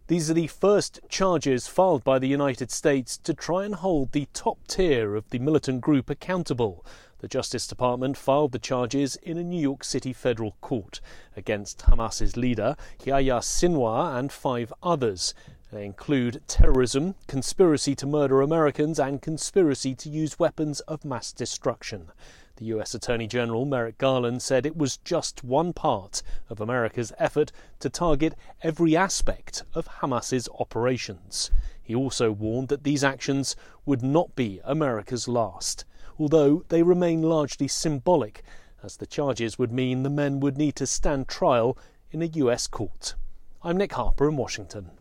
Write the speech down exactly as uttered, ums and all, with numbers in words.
These are the first charges filed by the United States to try and hold the top tier of the militant group accountable. The Justice Department filed the charges in a New York City federal court against Hamas's leader, Yahya Sinwar, and five others. They include terrorism, conspiracy to murder Americans, and conspiracy to use weapons of mass destruction. The U S Attorney General Merrick Garland said it was just one part of America's effort to target every aspect of Hamas's operations. He also warned that these actions would not be America's last, although they remain largely symbolic, as the charges would mean the men would need to stand trial in a U S court. I'm Nick Harper in Washington.